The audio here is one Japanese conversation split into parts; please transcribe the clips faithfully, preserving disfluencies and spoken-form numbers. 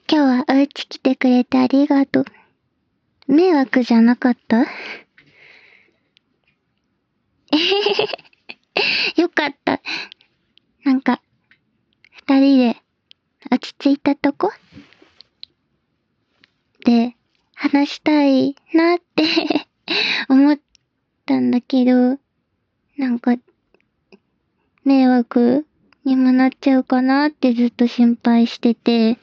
今日はお家来てくれてありがとう。迷惑じゃなかった？えへへへ。よかった。なんか、二人で落ち着いたとこで話したいなって思ったんだけど、なんか、迷惑にもなっちゃうかなってずっと心配してて。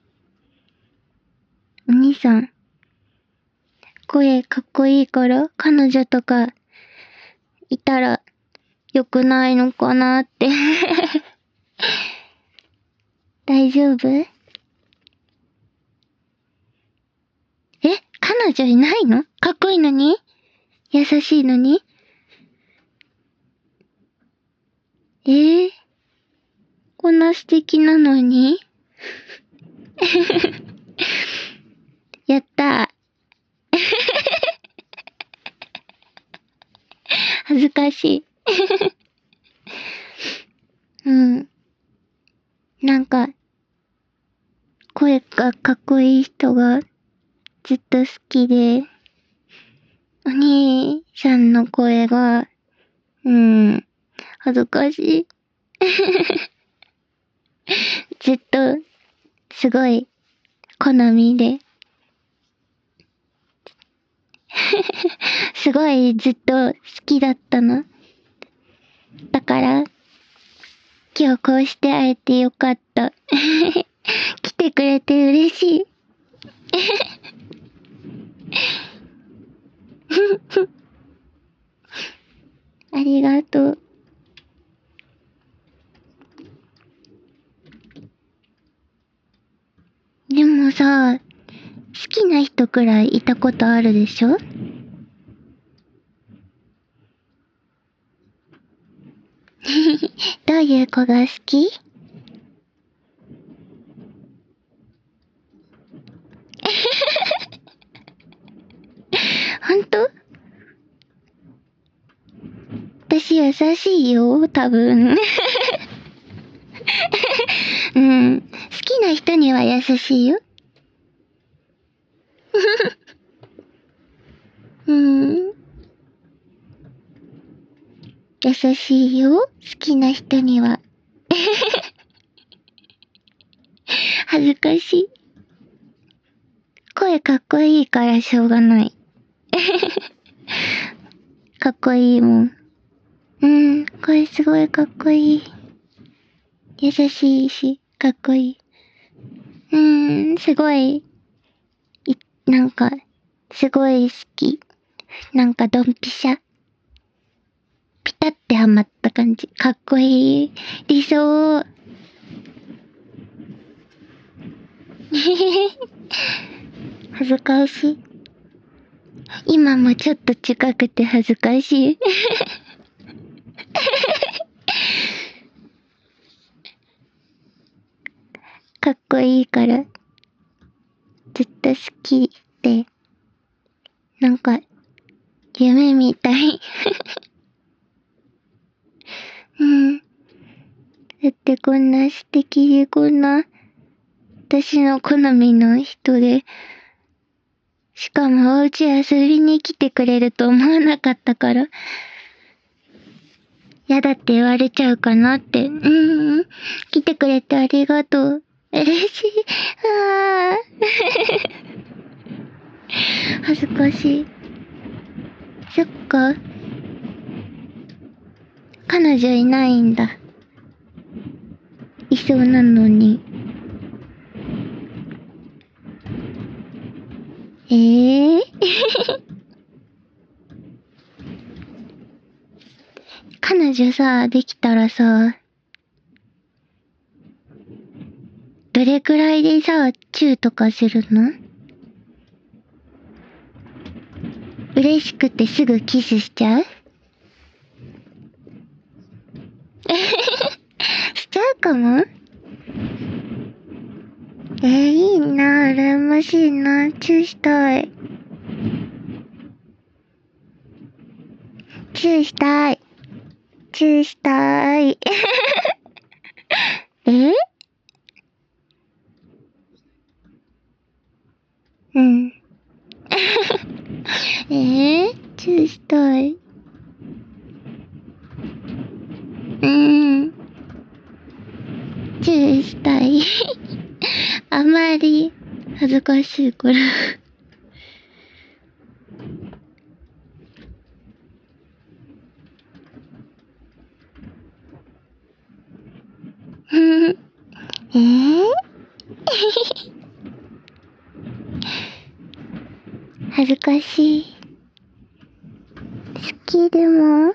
お兄さん、声かっこいいから彼女とかいたら良くないのかなって大丈夫？え、彼女いないの？かっこいいのに？優しいのに？えー、こんな素敵なのにやったー恥ずかしいうん。なんか、声がかっこいい人がずっと好きで、お兄さんの声が、うん、恥ずかしいずっと、すごい、好みで。すごいずっと好きだったの。だから、今日こうして会えてよかった。来てくれて嬉しい。ありがとう。でもさ、好きな人くらいいたことあるでしょ？どういう子が好き？ほんと？私優しいよ、多分。うん。好きな人には優しいよ。うん。優しいよ、好きな人には。恥ずかしい。声かっこいいからしょうがない。かっこいいもん。うん、声すごいかっこいい。優しいし、かっこいい。うーん、すごい、い、なんか、すごい好き。なんかドンピシャ。ピタってハマった感じ。かっこいい。理想。恥ずかしい。今もちょっと近くて恥ずかしい。かっこいいから、ずっと好きで、なんか、夢みたい。うん。だってこんな素敵でこんな、私の好みの人で、しかもお家遊びに来てくれると思わなかったから、やだって言われちゃうかなって。うん、来てくれてありがとう。嬉しい。ああ。恥ずかしい。そっか。彼女いないんだ。いそうなのに。ええー、彼女さ、できたらさ、どれくらいでさ、チューとかするの？嬉しくてすぐキスしちゃう？しちゃうかも？えー、いいな、羨ましいな、チューしたい。チューしたい。チューしたい。え？ えー、チューしたい。うーん。チューしたい。あまり恥ずかしいから。えー、恥ずかしい。好きでも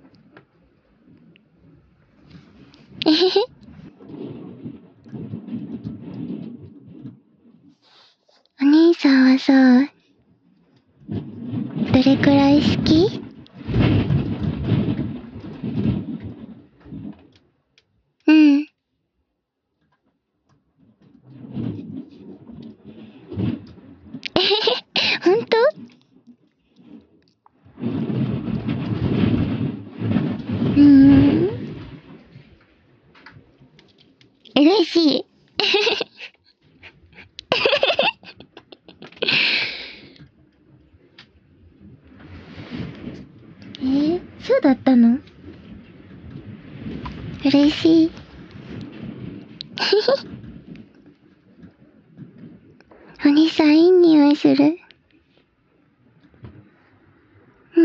えへへ。お兄さんはさ、どれくらい好き？うん。えへへ、ほんと？うーん。嬉しい。えー、そうだったの？嬉しい。お兄さんいい匂いする。うん。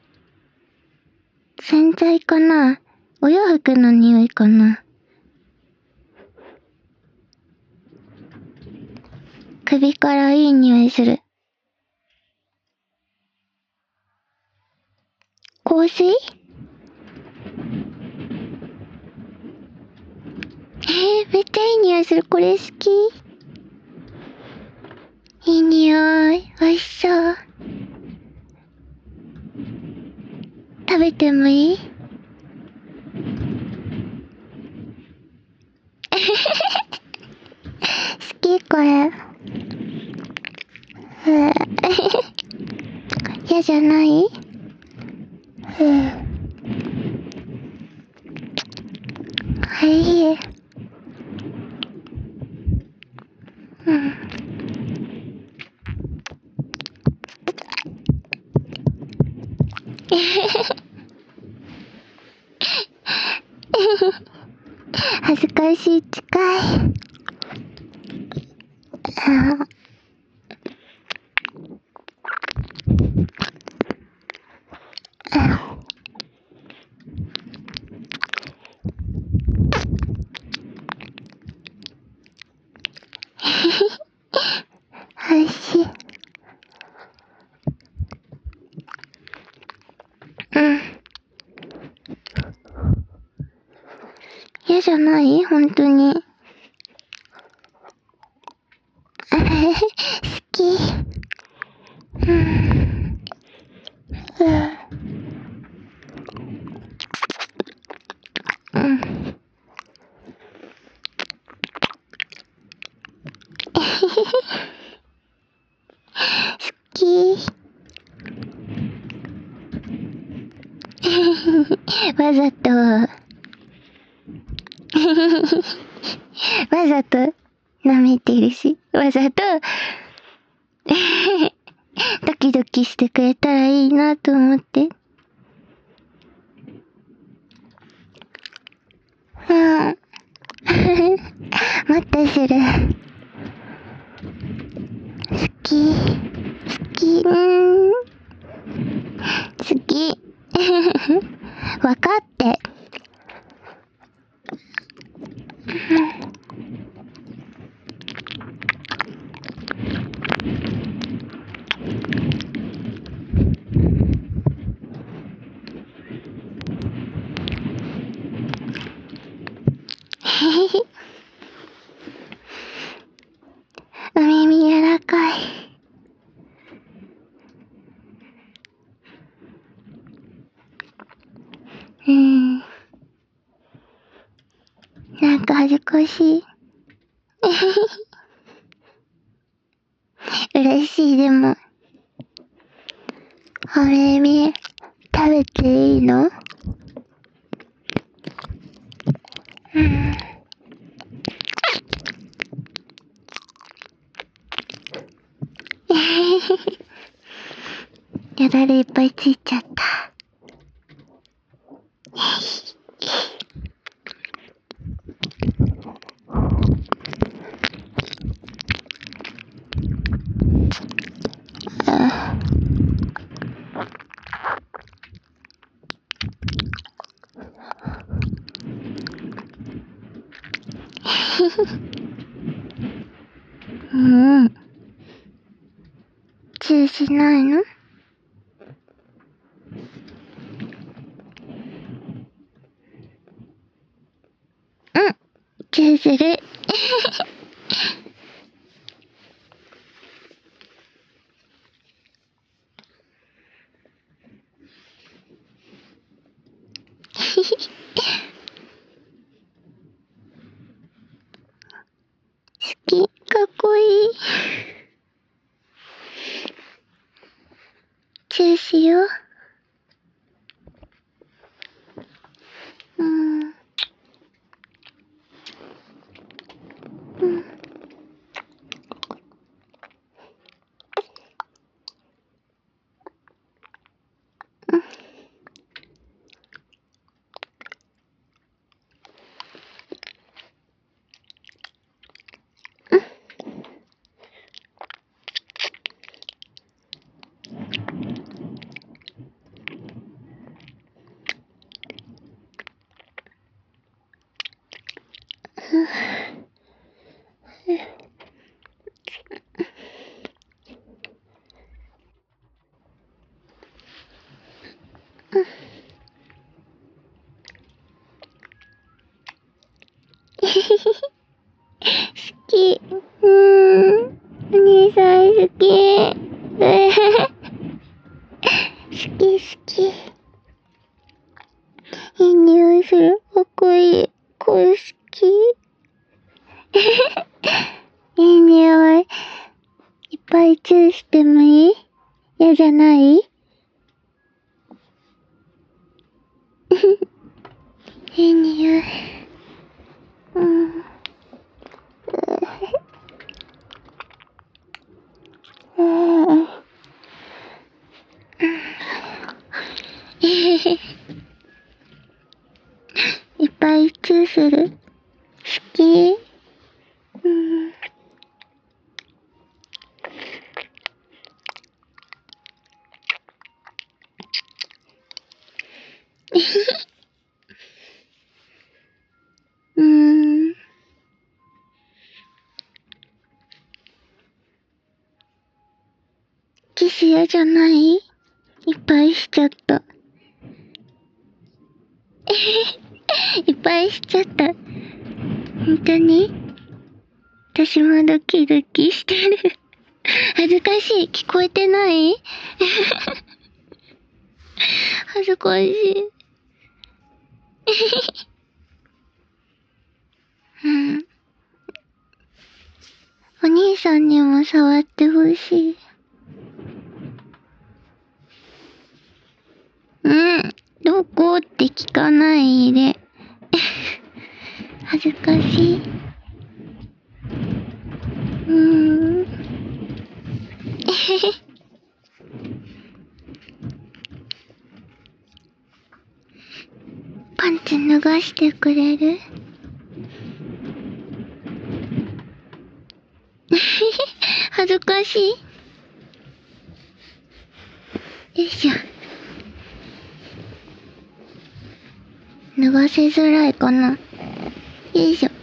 洗剤かな？お洋服の匂いかな？首からいい匂いする。香水？えー、めっちゃいい匂いする。これ好き。いい匂い。おいしそう。食べてもいい？好きこれ。嫌じゃない？はい。うん。恥ずかしい、近い。ああ、おいしい。うん。嫌じゃない？本当に。好き。うん。うん。好き。わざと。わざと舐めてるし、わざとドキドキしてくれたらいいなと思って。うん。もっとする。好き。好き。うん。好き。わかって。お耳柔らかい。うん。なんか恥ずかしい。嬉しい、でも。お耳、食べていいの？うん。 よだれいっぱいついちゃった。うん。チューしないの？うん。チューする。好き。かっこいい。チューしよう。うん。うん。好き。うーん。お兄さん好き。好き好き。いい匂いする。かっこいい。これ好き。いい匂い。いっぱいチューしてもいい？嫌じゃない？いい匂い。うん。うん。いっぱいチューする。好き。うん。うーん。キス嫌じゃない？いっぱいしちゃった。いっぱいしちゃった。ほんとに？私もドキドキしてる。恥ずかしい。聞こえてない？恥ずかしい。うん。お兄さんにも触ってほしい。うん。どこって聞かないで。恥ずかしい。うーん。パンツ脱がしてくれる？恥ずかしい。よいしょ。脱がせづらいかな。よいしょ。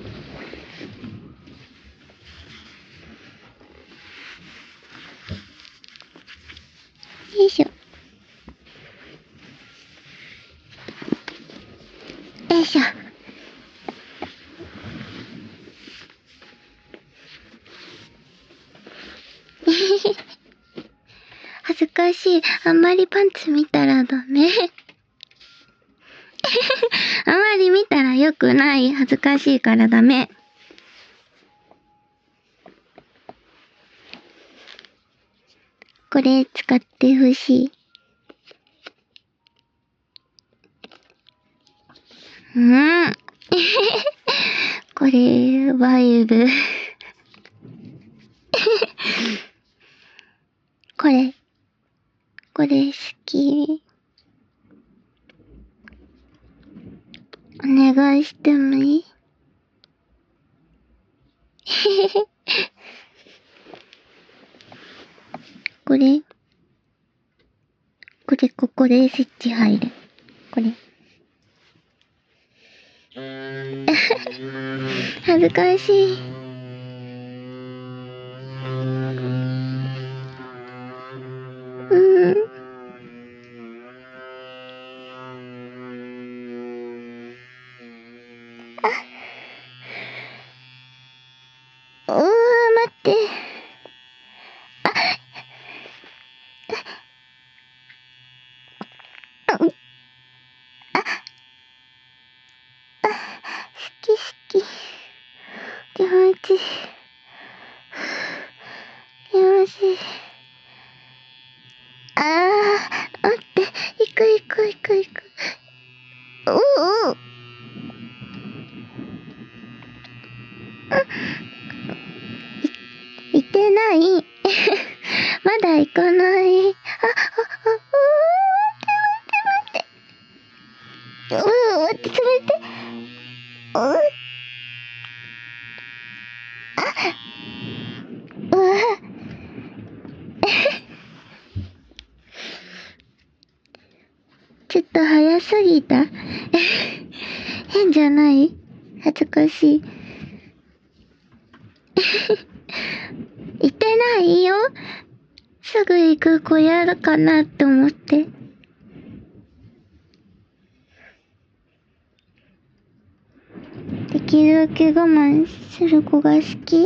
よいしょ。よいしょ。恥ずかしい。あんまりパンツ見たらダメ。あんまり見たらよくない。恥ずかしいからダメ。これ使ってほしい。うん。これ、バイブ。これ、 これ好き。お願いしてもいい？これ、これここでスイッチ入る。これ。恥ずかしい。うーん。あ、うー、待って。あ、あ、あ、好き好き。気持ちいい。気持ちいい。あー、待って。行く行く行く行く。おお。い、行ってない。まだ行かない。あ、あ、あ、うー、待って待って待って。うー、待って、止めて。うー、あ、うわ。ちょっと早すぎた。変じゃない？恥ずかしい。行ってないよ。すぐ行く子やるかなって思って。できるだけ我慢する子が好き？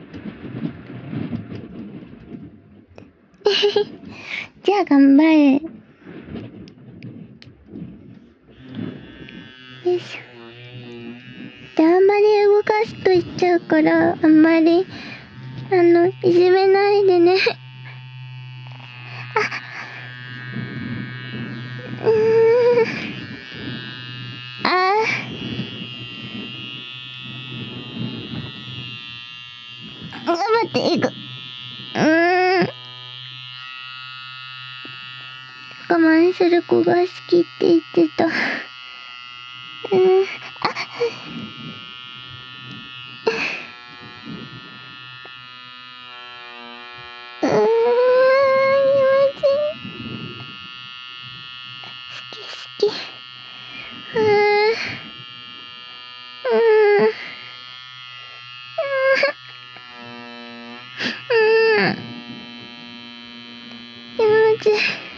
じゃあ頑張れ。よいしょ。で、あんまり動かすと言っちゃうから、あんまり、あの、いじめないでね。あ、うーん。あー。頑張って、いく。うーん。我慢する子が好きって言ってた。うーん。あ、うーん、気持ちいい。好き好き。うーん。うーん。うーん。気持ちいい。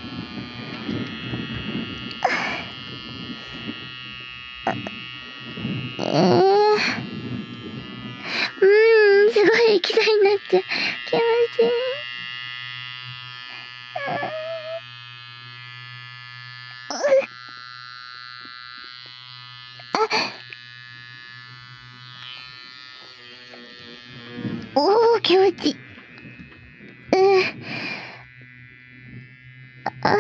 えー、うーん、すごい液体になっちゃう。気持ちいい。おー、気持ちいい。うん。あ、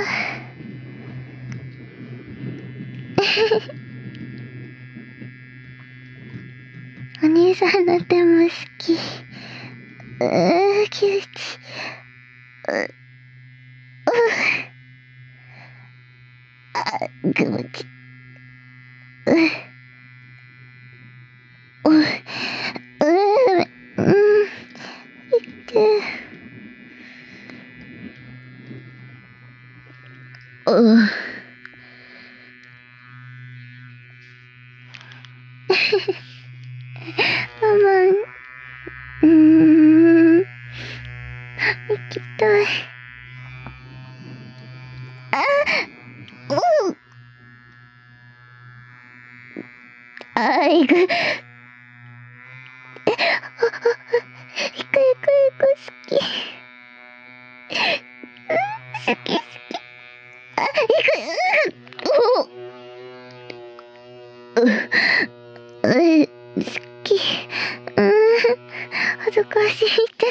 お兄さんの手も好き。うー、気持ちいい。う、う、あ、気持ちいい。う、う、う、うん、いって。う、ママ、うーん、行きたい。あ、うん、あ、行く。え、あ、あ、行く行く行く、好き。うん、好き好き。あ、行く。う、う、う、好き。うん、恥ずかしい。言っちゃった。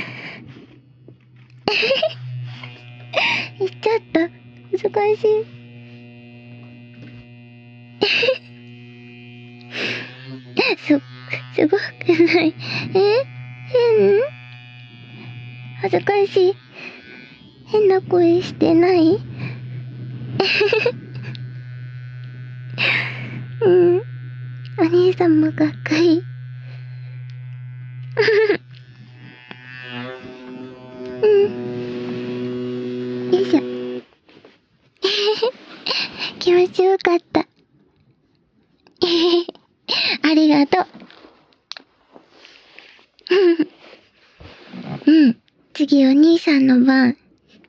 言っちゃった。恥ずかしい。す、すごくない？え、変？恥ずかしい。 変な声してないうん。お兄さんもかっこいい。うん。よいしょ。気持ちよかった。ありがとう。うん。次お兄さんの番。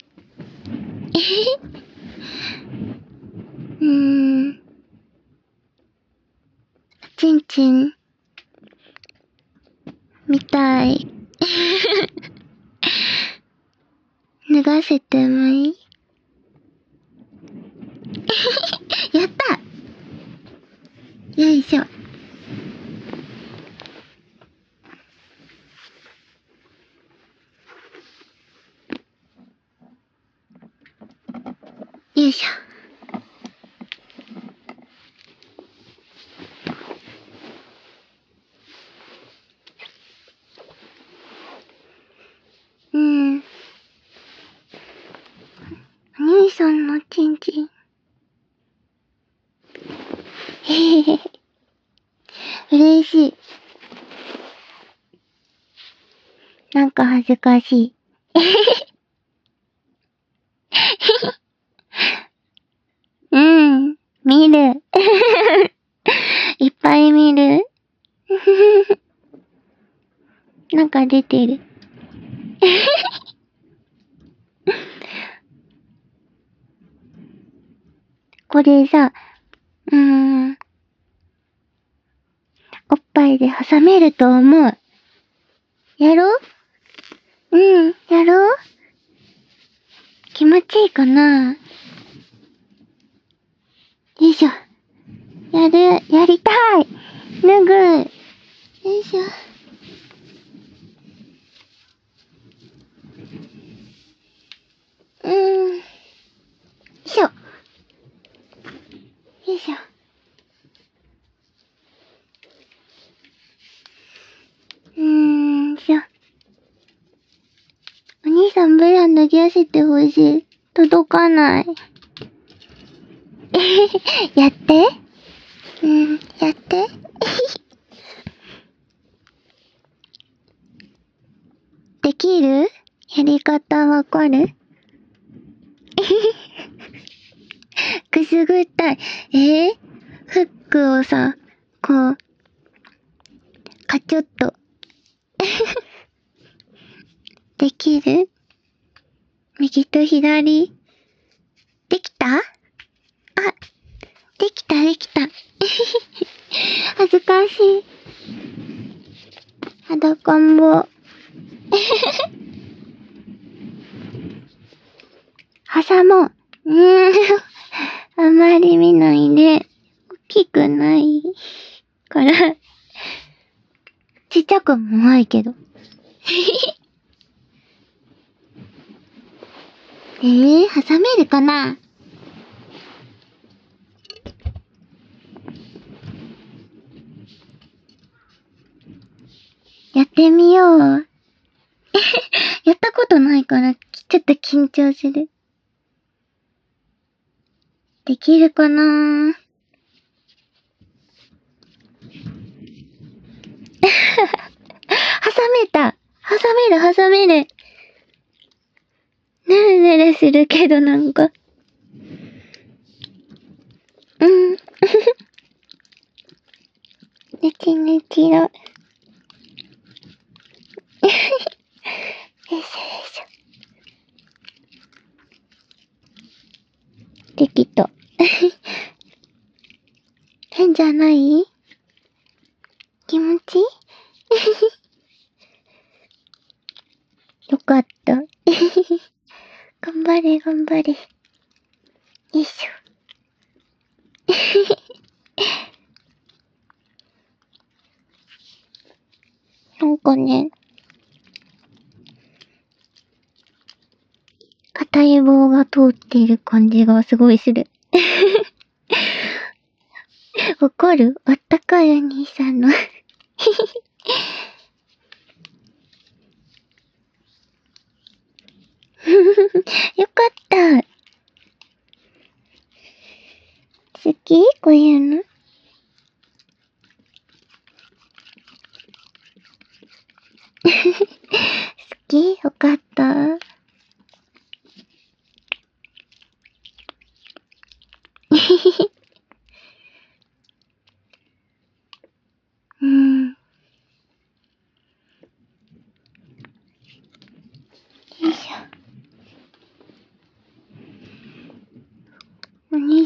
うーん。ちんちん。みたい。脱がせてもいいやったよいしょ。よいしょ。うん。お兄さんのちんちん。へへへ。嬉しい。なんか恥ずかしい。うん。見る。いっぱい見る。なんか出てる。これさ、うーん。おっぱいで挟めると思う。やろううん、やろう気持ちいいかなよいしょ。やる、やりたい脱ぐよいしょ。うーん。よいしょ。よいしょ。うーんしょ。お兄さんブラ脱ぎ寄せてほしい。届かない。やって。うん、やって。できるやり方わかるくすぐったい。えー、フックをさ、こう、カチョッと。できる右と左。できたあ、できたできた。恥ずかしい。裸んぼ。挟もう。うーん。あまり見ないで。大きくないから。ちっちゃくもないけど。えー、挟めるかなやってみよう。やったことないから、ちょっと緊張する。できるかな挟めた挟める挟めるぬるぬるするけどなんか。うん。ぬちぬちの。よいしょよいしょ。できた。変じゃない気持ちいいよかった。頑張れ頑張れ。よいしょ。なんかね、硬い棒が通っている感じがすごいする。わかるあったかいお兄さんの。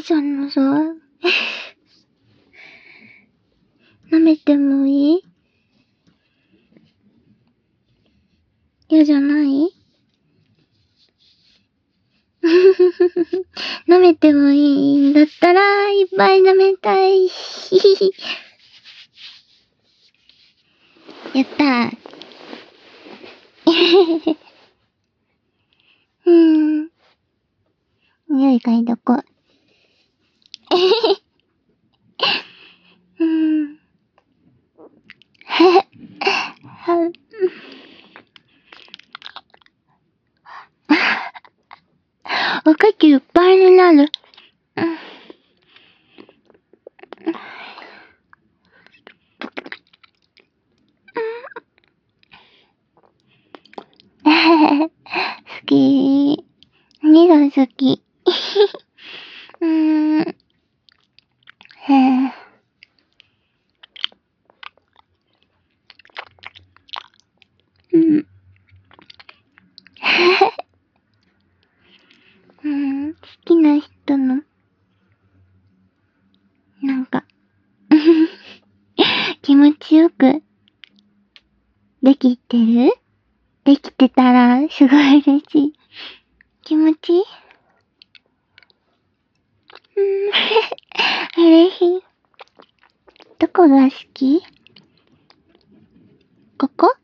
兄さんのさ、舐めてもいい？嫌じゃない？舐めてもいいんだったら、いっぱい舐めたい。やったー。うーん。匂い嗅いどこ。うーん。おかきいっぱいになる。うん。好き。兄さん好き。うーん。へぇ。うん。うん。好きな人の、なんか、気持ちよく、できてる？できてたら、すごい嬉しい。気持ちいい？うーん。嬉しい。どこが好き？ここ？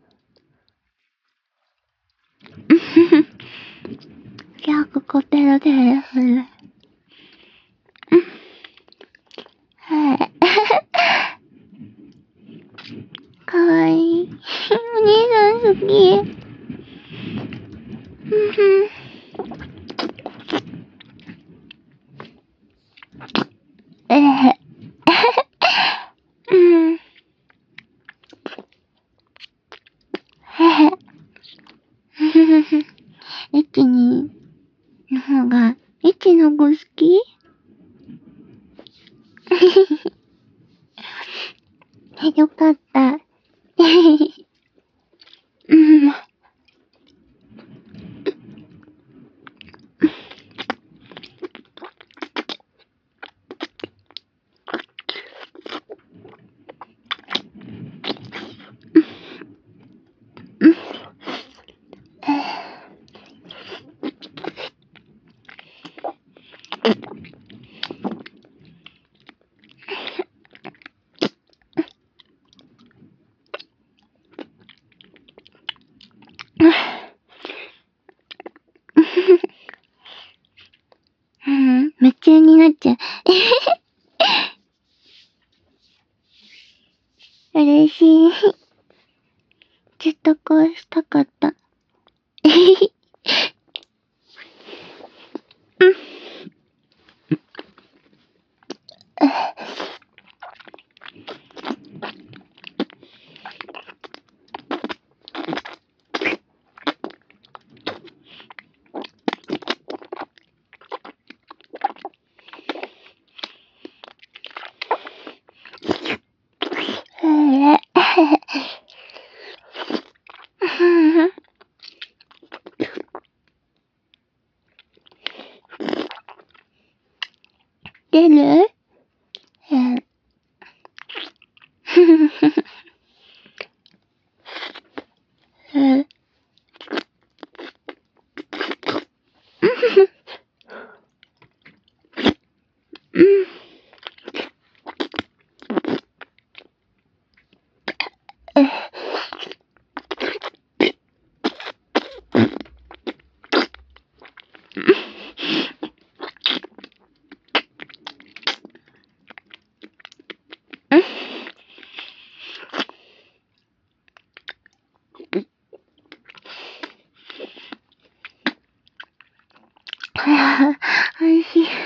じゃあ、ここペロペロする。はい。かわいい。お兄さん好き。ふふ。えへ。うん。へへ。ふふふふ。エッチに、の方が、エッチの子好き？よかった。うん。うん、夢中になっちゃう。嬉しい。ずっとこうしたかった。出る？うん。うん。うん。おいしい。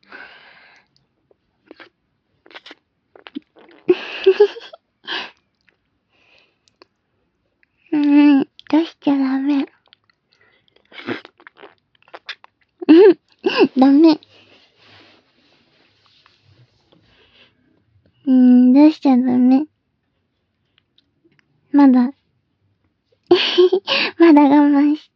うん、出しちゃダメ。うん、ダメ。うん、出しちゃダメ。まだ。まだ我慢して。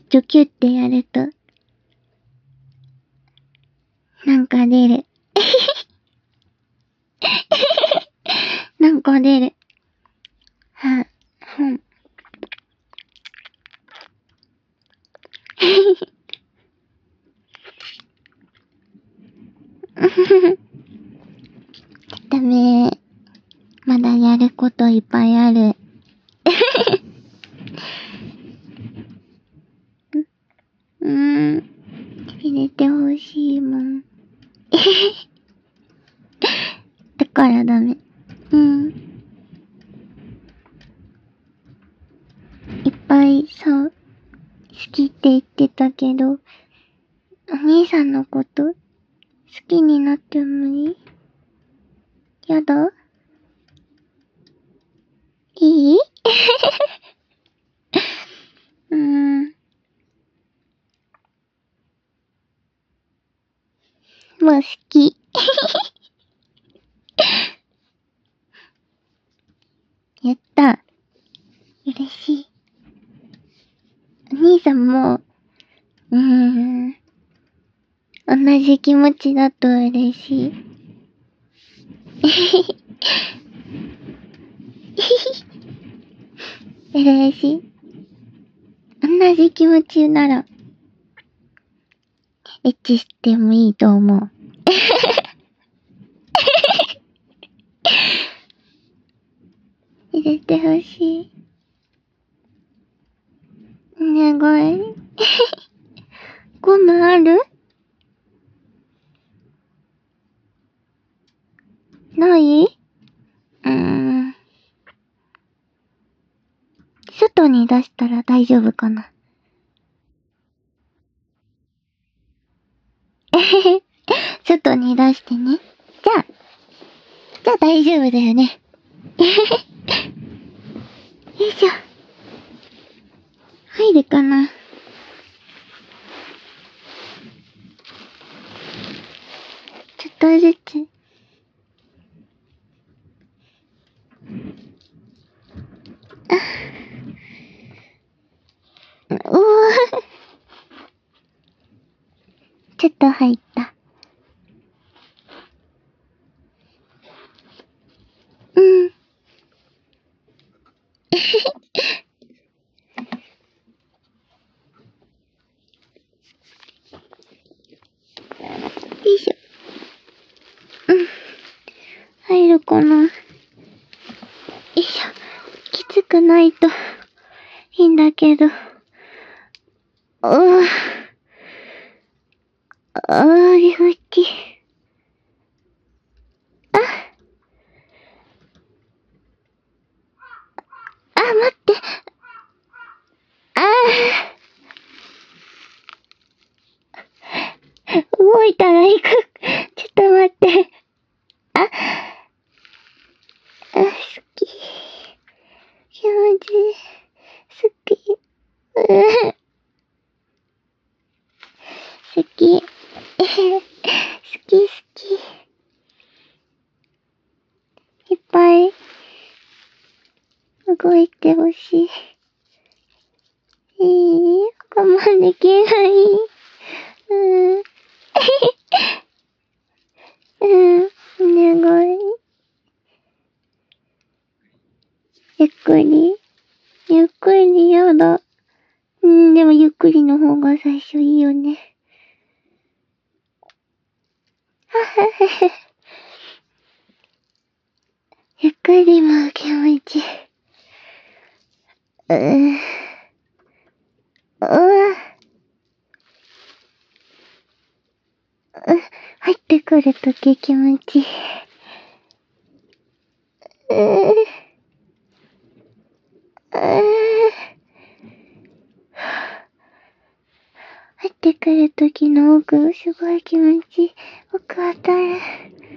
ちょキュってやると、なんか出る。なんか出る。は、ほん。ダメ。まだやることいっぱいある。うーん。入れてほしいもん。だからダメ。うん。いっぱいそう、好きって言ってたけど、お兄さんのこと好きになってもいい？やだ？いい？うーん。もう好き。やった。嬉しい。お兄さんも、うーん。同じ気持ちだと嬉しい。嬉しい。同じ気持ちなら、エッチしてもいいと思う。入れてほしい。お願い。ゴムある？ない？うーん。外に出したら大丈夫かな。えへへ。外に出してね。じゃあ、じゃあ大丈夫だよね。えへへ。よいしょ。入るかな。ちょっとずつ。あ。うおー。ちょっと入った。うん。よいしょ。うん。入るかな。よいしょ。きつくないといいんだけど。うぅ。あー、気持ちいい。あ。あ、待って。あー。動いたら行く。ちょっと待って。あ。あ、好き。気持ちいい。好き。うぅ。好き。好き好き。いっぱい動いてほしい。えー、我慢できない。うーん。うん、お願い。ゆっくり。ゆっくりやだ。うん、でもゆっくりの方が最初いいよね。はははは。ゆっくりも気持ちいい。うー。うわ。う、入ってくるとき気持ちいい。うー。うー。入ってくるときの奥、すごい気持ちいい。奥当たる。うー。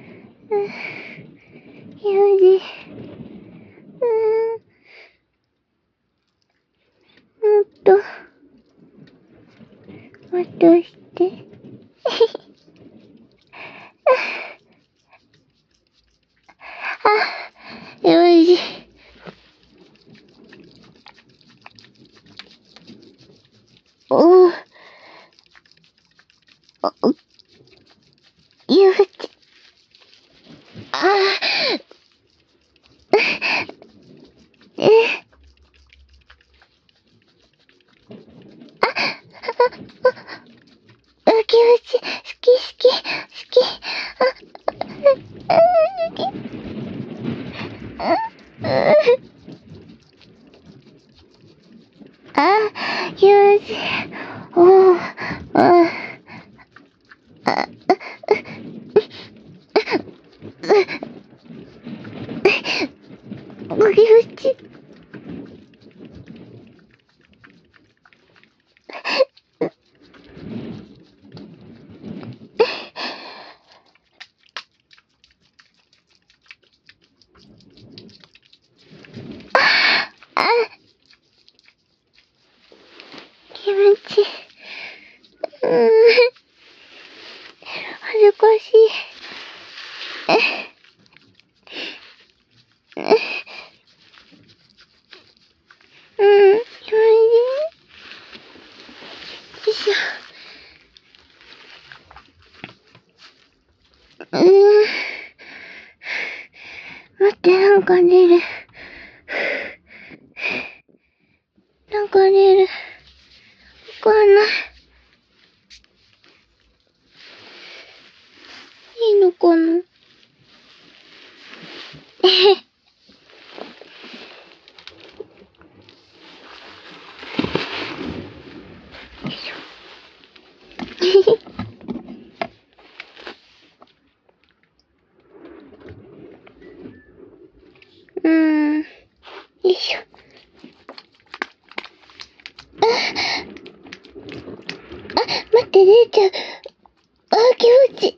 気持ちいい。うーん。もっと、もっとして。あ、よし。おき好き、好き。あ、あ、好き。あ、あ、あ、気持ちいい。おー、あ、あ、あ、お気持ちいい。あ、気持ちいい。うーん、恥ずかしい。うん、気持ちいい。よいしょ。うーん。待って、なんか出る。なんか出る。わかんない。いいのかな。えへ。よいしょ。えへへ。うーん。よいしょ。あ、あ、待って、出ちゃう。あ、気持ちいい。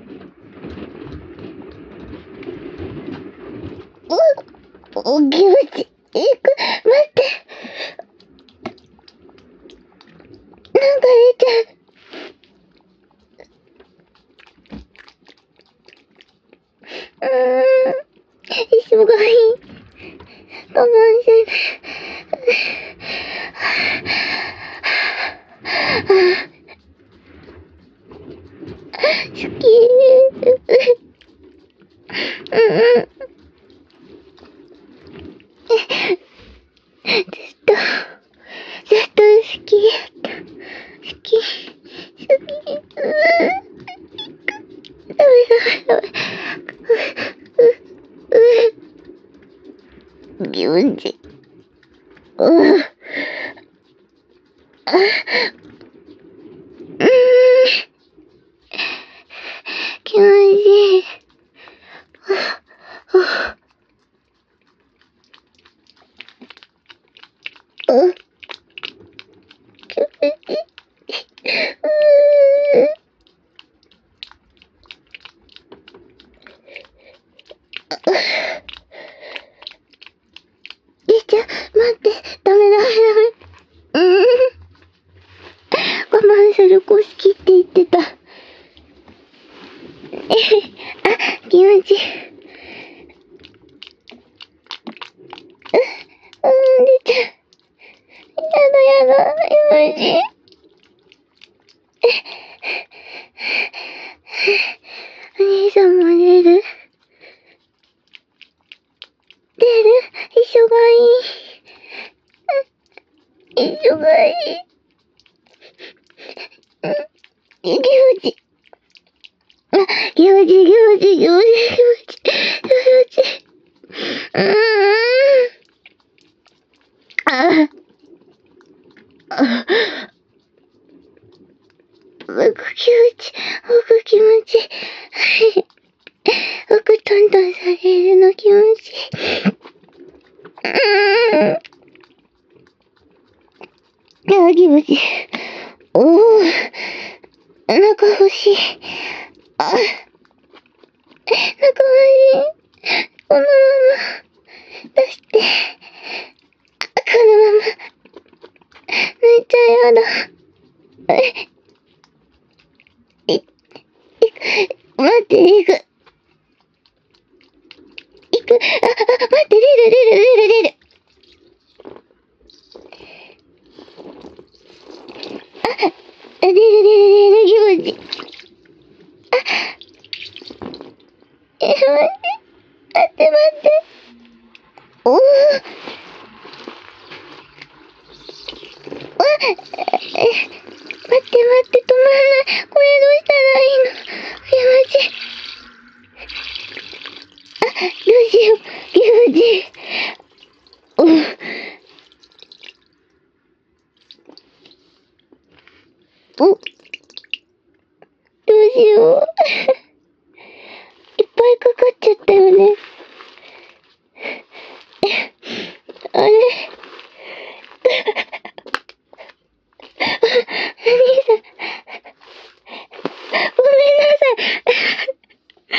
うお、気持ちいい。え、く、待って。なんか出ちゃう。うーん。忙がいい。我慢してる。好き。うんうん。ずっと、ずっと好きやった。好き。好き。うーん。ダメダメダメ。う、う、う、気持ちいい。うー。あ、うーん。気持ちいい。う、気持ちいい。うー。出ちゃう。待って。ダメダメダメ。うーん。我慢する子好きって言ってた。えへ。あ、気持ちいい。う、うん、出ちゃう。やだやだ。気持ちいい。お兄さんも出る？出る？一緒がいい。一緒がいい。うん。気持ちいい。あ、気持ちいい、気持ちいい、気持ちいい、気持ちいい。気持ちいい。うーん。ああ。僕気持ちいい。僕気持ちいい。僕トントンされるの気持ちいい。うーん。あ、気持ちいい。おー。お腹欲しい。あ、お腹欲しい。このまま出して。このまま泣いちゃやだ。い、いく、待って、いく。いく、あ、あ、待って、出る、出る、出る、出る。あ、出る、出る、出る、気持ちいい。あ、え、待って、待って、待って。おー。あ、え、待って、待って、止まらない。これどうしたらいい？ いっぱいかかっちゃったよね。あれ兄さん、ごめんなさい。嘘。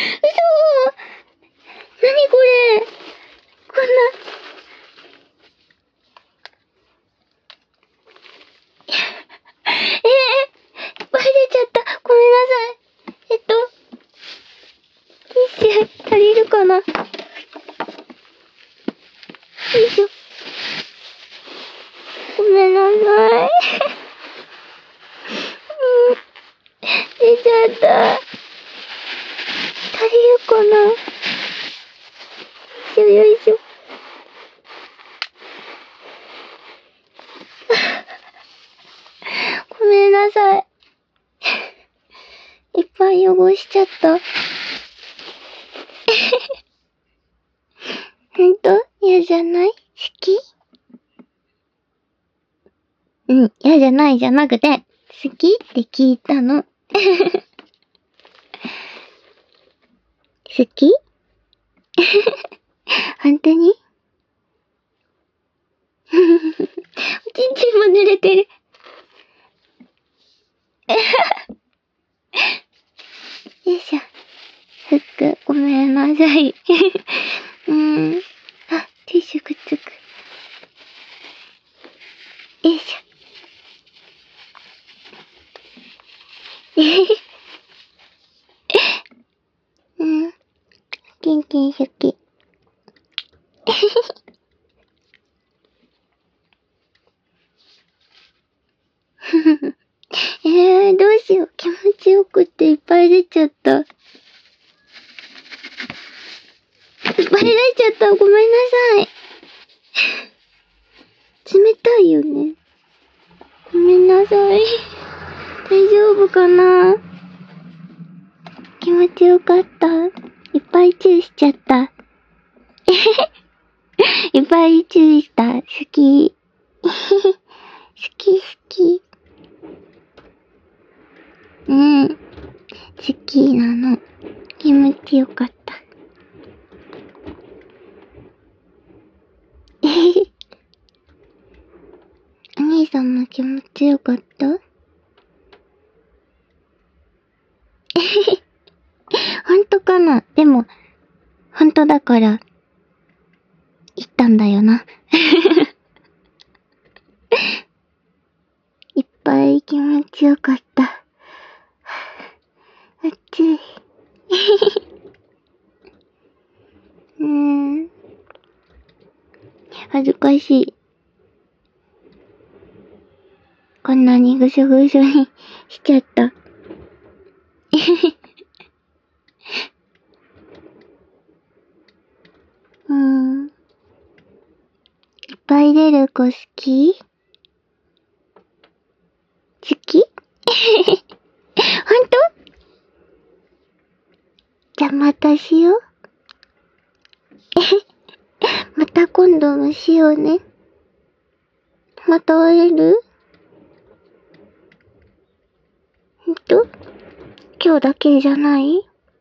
なにこれ。こんな。えー、いっぱい出ちゃった。ごめんなさい。えっと、ティッシュ足りるかな。よいしょ。ごめんなさい。うん、出ちゃった。足りるかな。よいしょよいしょ。ごめんなさい。いっぱい汚しちゃった。ほんと？嫌じゃない？好き？うん、嫌じゃないじゃなくて、好きって聞いたの。好き？本当に？おちんちんも濡れてる。よいしょ。ふっく、ごめんなさい。うーん。あ、ティッシュくっつく。よいしょ。うん。キンキン好き。えー、どうしよう。気持ちよくっていっぱい出ちゃった。いっぱい出ちゃった。ごめんなさい。冷たいよね。ごめんなさい。大丈夫かな？気持ちよかった。いっぱいチューしちゃった。いっぱいチューした。好き。好き好き。うん。好きなの。気持ちよかった。お兄さんも気持ちよかった？ほんとかな？でも、ほんとだから、言ったんだよな。いっぱい気持ちよかった。暑い。うーん。恥ずかしい。こんなにぐしょぐしょにしちゃった。うーん。いっぱい出る子好き？好き？ほんと？じゃ、またしよう。また今度もしようね。また会える？ほんと？今日だけじゃない？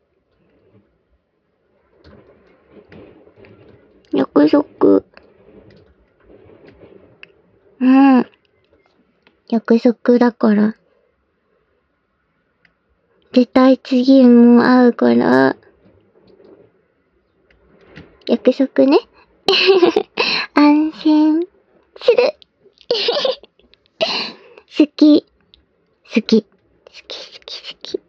約束。うん。約束だから。絶対次も会うから。約束ね。安心する。好き。好き。好き好き好き。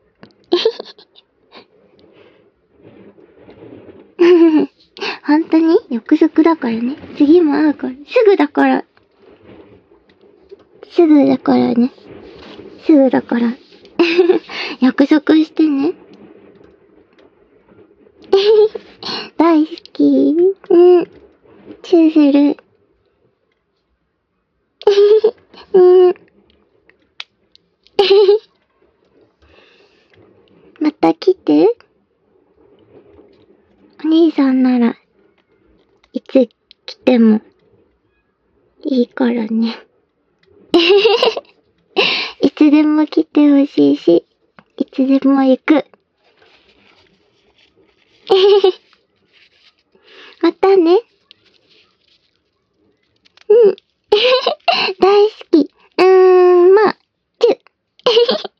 本当に約束だからね。次も会うから。すぐだから。すぐだからね。すぐだから。約束してね。大好き。うん。チューする。うん。また来て。お兄さんなら、いつ来てもいいからね。いつでも来てほしいし、 いつでも行く。えへへ。またね。うん。大好き。うーん、まあ、チュッ。